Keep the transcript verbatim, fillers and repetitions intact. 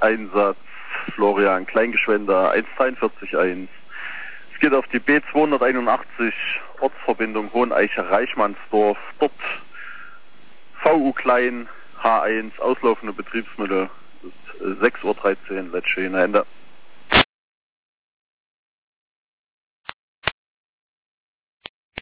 Einsatz Florian Kleingeschwender eins zweiundvierzig eins. Es geht auf die B zweihunderteinundachtzig Ortsverbindung Hoheneiche-Reichmannsdorf. Dort V U Klein H eins auslaufende Betriebsmittel. Das ist sechs Uhr dreizehn, letzte Ende.